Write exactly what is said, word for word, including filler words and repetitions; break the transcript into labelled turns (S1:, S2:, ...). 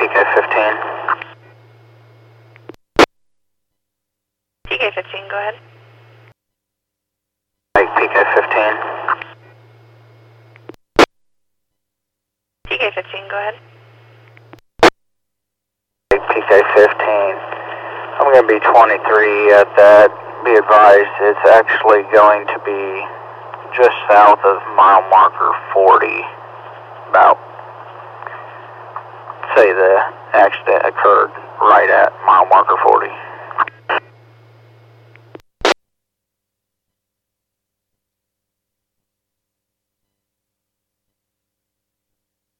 S1: P K fifteen.
S2: P K fifteen, go ahead.
S1: Mike, P K fifteen.
S2: P K fifteen, go ahead.
S1: P K fifteen. I'm going to be twenty-three at that. Be advised, it's actually going to be just south of mile marker forty. About, say the accident occurred right at